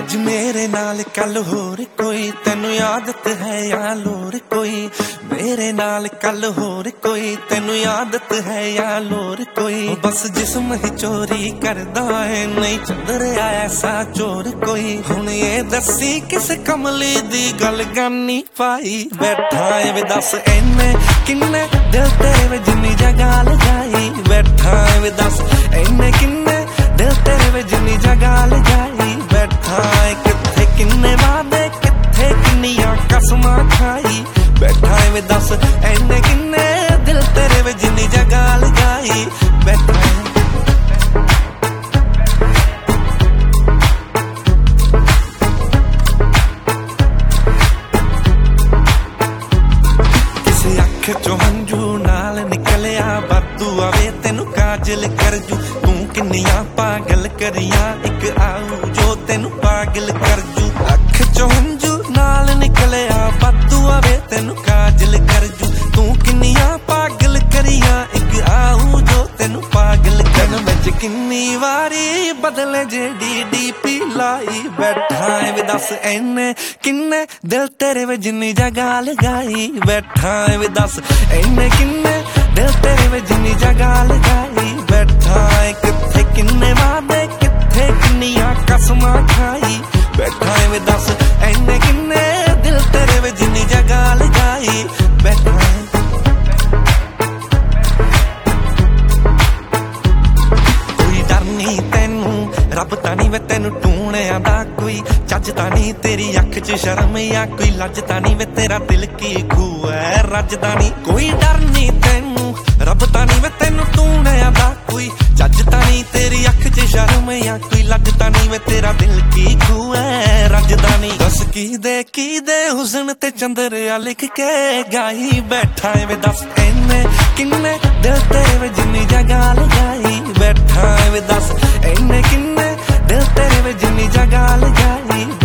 ਅੱਜ ਮੇਰੇ ਨਾਲ ਕੱਲ ਹੋਰ ਕੋਈ, ਤੈਨੂੰ ਆਦਤ ਹੈ ਜਾਂ ਲੋਰ ਕੋਈ। ਮੇਰੇ ਨਾਲ ਕੱਲ ਹੋਰ ਕੋਈ, ਤੈਨੂੰ ਆਦਤ ਹੈ ਜਾਂ ਲੋਰ ਕੋਈ। ਬਸ ਜਿਸਮ ਹੀ ਚੋਰੀ ਕਰਦਾ ਹੈ, ਨਹੀਂ ਚੰਦਰਿਆ ਐਸਾ ਚੋਰ ਕੋਈ। ਹੁਣ ਇਹ ਦੱਸੀ ਕਿਸ ਕਮਲੀ ਦੀ ਗੱਲ ਗਾਨੀ ਪਾਈ ਬੈਠਾ ਏ ਵੇ, ਦੱਸ ਇਹਨੇ ਕਿੰਨੇ ਦਿਲ ਤੇਰੇ ਵਿੱਚ ਜਿੰਨੀ ਜਗ੍ਹਾ ਲਗਾਈ ਬੈਠਾ ਏ ਵੇ, ਦੱਸ ਇਹਨੇ ਕਿੰਨੇ ਦਿਲ ਤੇਰੇ ਵਿੱਚ ਜਿੰਨੀ ਜਗ੍ਹਾ ਲਗਾਈ ਬੈਠਾ ਏ। ਕਿੱਥੇ ਕਿੰਨੇ ਵਾਦੇ, ਕਿੱਥੇ ਕਿੰਨੀਆਂ ਕਸਮਾਂ ਖਾਈ ਬੈਠਾ ਏ ਵੇ, ਦੱਸ ਇਹਨੇ ਕਿੰਨੇ ਦਿਲ ਤੇਰੇ ਵਿੱਚ ਜਿੰਨੀ ਜਗ੍ਹਾ ਲਗਾਈ ਬੈਠਾ ਏ। ਚੋਂ ਹੰਝੂ ਨਾਲ ਨਿਕਲਿਆ ਬਾਤੂ ਆਵੇ, ਤੈਨੂੰ ਕਾਜਲ ਕਰ ਜੂ। ਤੂੰ ਕਿੰਨੀਆਂ ਪਾਗਲ ਕਰੀਆਂ, ਇੱਕ ਆਊ ਜੋ ਤੈਨੂੰ ਪਾਗਲ ਕਰ ਜੂ। ਅੱਖ ਚੋਂ ਹੰਝੂ ਨਾਲ ਨਿਕਲਿਆ ਬਾਤੂ ਆਵੇ, ਤੈਨੂੰ ਕਾਜਲ ਕਰ ਜੂ। ਤੂੰ ਕਿੰਨੀਆਂ ਪਾਗਲ ਕਰੀਆਂ, ਇੱਕ ਆਊ ਜੋ ਤੈਨੂੰ ਪਾਗਲ ਕਰ। ਵਿੱਚ ਕਿੰਨੀ ਵਾਰੀ ਬਦਲੇ ਜਿਹੜੀ ਡੀਪੀ ਲਾਈ ਬੈਠਾ ਏ ਵੇ, ਦੱਸ ਇਹਨੇ ਕਿੰਨੇ ਦਿਲ ਤੇਰੇ ਵਿੱਚ ਜਿੰਨੀ ਜਗ੍ਹਾ ਲਗਾਈ ਬੈਠਾ ਏ ਵੇ, ਦੱਸ ਇਹਨੇ ਕਿੰਨੇ ਦਿਲ ਤੇਰੇ ਵਿੱਚ ਜਿੰਨੀ ਜਗ੍ਹਾ ਲਗਾਈ ਬੈਠਾ ਏ। ਕਿੱਥੇ ਕਿੰਨੇ ਵਾਦੇ, ਕਿੱਥੇ ਕਿੰਨੀਆਂ ਕਸਮਾਂ ਖਾਈ ਬੈਠਾ ਏ ਵੇ, ਦੱਸ ਇਹਨੇ ਕਿੰਨੇ ਦਿਲ ਤੇਰੇ ਵਿੱਚ ਜਿੰਨੀ ਜਗ੍ਹਾ ਲਗਾਈ ਬੈਠਾ ਏ। ਰੱਬ ਤਾਂ ਨੀ ਵੇ ਤੈਨੂੰ ਟੂਣਿਆਂ ਦਾ ਕੋਈ ਚੱਜ ਤਾਂ ਨੀ, ਤੇਰੀ ਅੱਖ 'ਚ ਸ਼ਰਮ ਜਾਂ ਕੋਈ ਲੱਜ ਤਾਂ ਨੀ ਵੇ, ਤੇਰਾ ਦਿਲ ਕੀ ਖੂਹ ਐ ਰੱਜਦਾ ਨੀ। ਕੋਈ ਡਰ ਨੀ ਤੈਨੂੰ, ਰੱਬ ਤਾਂ ਨੀ ਵੇ ਤੈਨੂੰ ਟੂਣਿਆਂ ਦਾ ਕੋਈ ਚੱਜ ਤਾਂ ਨੀ, ਤੇਰੀ ਅੱਖ 'ਚ ਸ਼ਰਮ ਜਾਂ ਕੋਈ ਲੱਜ ਤਾਂ ਨੀ ਵੇ, ਤੇਰਾ ਦਿਲ ਕੀ ਖੂਹ ਐ ਰੱਜਦਾ ਨੀ। ਦੱਸ ਕਿਹਦੇ ਹੁਸਨ ਤੇ ਚੰਦਰਿਆ ਲਿਖ ਕੇ ਗਾਈ ਬੈਠਾ ਏ ਵੇ, ਦੱਸ ਇਹਨੇ ਕਿੰਨੇ ਦਿਲ ਤੇਰੇ ਵਿੱਚ ਜਿੰਨੀ ਜਗ੍ਹਾ ਲਗਾਈ ਬੈਠਾ ਏ ਵੇ, ਦੱਸ ਇਹਨੇ ਕਿੰਨੇ ਦਿਲ ਤੇਰੇ ਵਿੱਚ ਜਿੰਨੀ ਜਗ੍ਹਾ ਲਗਾਈ